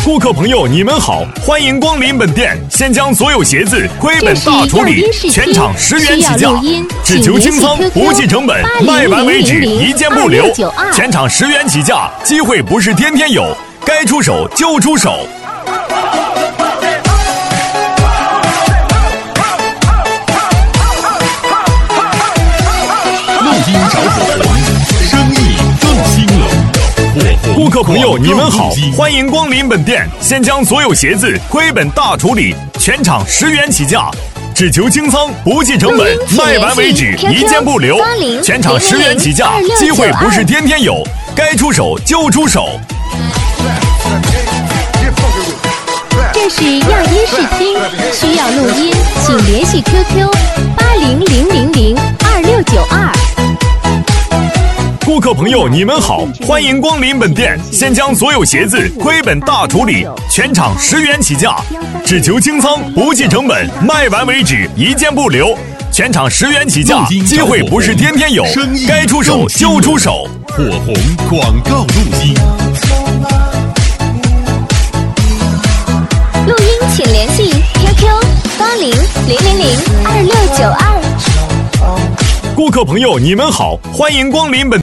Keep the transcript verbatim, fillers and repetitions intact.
顾客朋友，你们好，欢迎光临本店。先将所有鞋子亏本大处理，全场十元起价，只求清仓，不计成本，卖完为止，一件不留。全场十元起价，机会不是天天有，该出手就出手。 录音找火红，生意更兴隆。 顾客朋友，你们好，欢迎光临本店。先将所有鞋子亏本大处理，全场十元起价，只求清仓，不计成本，卖完为止，一件不留。全场十元起价，机会不是天天有，该出手就出手。 这是样音视听，需要录音，请联系 Q Q 八零零零零二六九二。 顾客朋友，你们好，欢迎光临本店。先将所有鞋子亏本大处理，全场十元起价，只求清仓，不计成本，卖完为止，一件不留。全场十元起价，机会不是天天有，该出手就出手。 火红广告录音。 录音请联系 Q Q 八零零零零二六九二。 顾客朋友，你们好，欢迎光临本